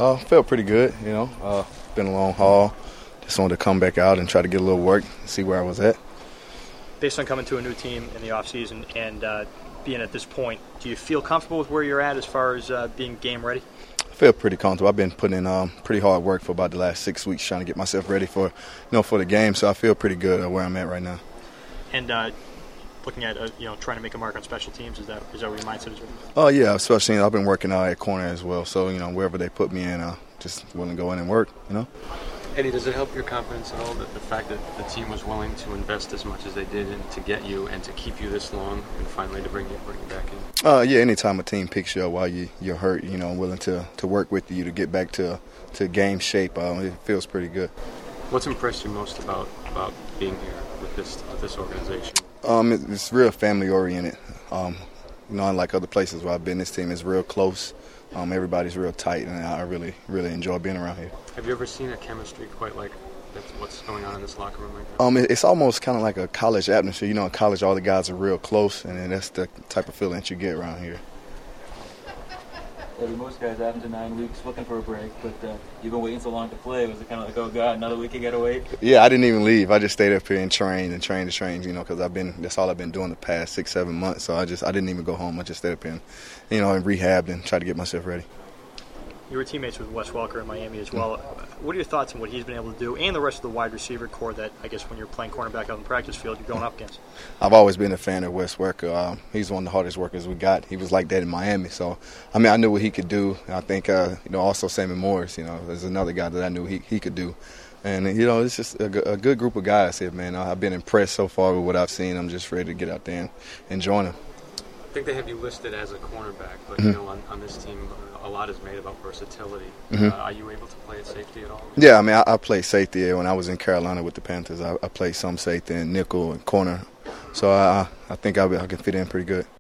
Felt pretty good, been a long haul. Just wanted to come back out and try to get a little work, see where I was at. Based on coming to a new team in the offseason and being at this point, do you feel comfortable with where you're at as far as being game ready? I feel pretty comfortable. I've been putting in pretty hard work for about the last 6 weeks trying to get myself ready for the game, so I feel pretty good where I'm at right now. And looking at trying to make a mark on special teams, is that where your mindset is right now? Oh yeah, especially I've been working out at corner as well, so wherever they put me in, just willing to go in and work. Eddie, does it help your confidence at all that the fact that the team was willing to invest as much as they did and to get you and to keep you this long and finally to bring you back in? Yeah, anytime a team picks you up while you're hurt, willing to work with you to get back to game shape, it feels pretty good. What's impressed you most about being here with this organization? It's real family oriented. Unlike other places where I've been, this team is real close. Everybody's real tight, and I really, really enjoy being around here. Have you ever seen a chemistry quite like that's what's going on in this locker room right now? It's almost kind of like a college atmosphere. In college, all the guys are real close, and that's the type of feeling that you get around here. Eddie, most guys after 9 weeks looking for a break, but you've been waiting so long to play. Was it kind of like, oh God, another week you gotta wait? Yeah, I didn't even leave. I just stayed up here and trained, because that's all I've been doing the past 6-7 months. So I didn't even go home. I just stayed up here and, and rehabbed and tried to get myself ready. You were teammates with Wes Welker in Miami as well. What are your thoughts on what he's been able to do and the rest of the wide receiver core that, I guess, when you're playing cornerback out in the practice field, you're going up against? I've always been a fan of Wes Welker. He's one of the hardest workers we got. He was like that in Miami. So, I knew what he could do. I think, also Sammy Morris, there's another guy that I knew he could do. And, it's just a good group of guys here, man. I've been impressed so far with what I've seen. I'm just ready to get out there and join them. I think they have you listed as a cornerback, but on this team, a lot is made about versatility. Are you able to play at safety at all? Yeah, I played safety when I was in Carolina with the Panthers. I played some safety and nickel and corner, so I think I can fit in pretty good.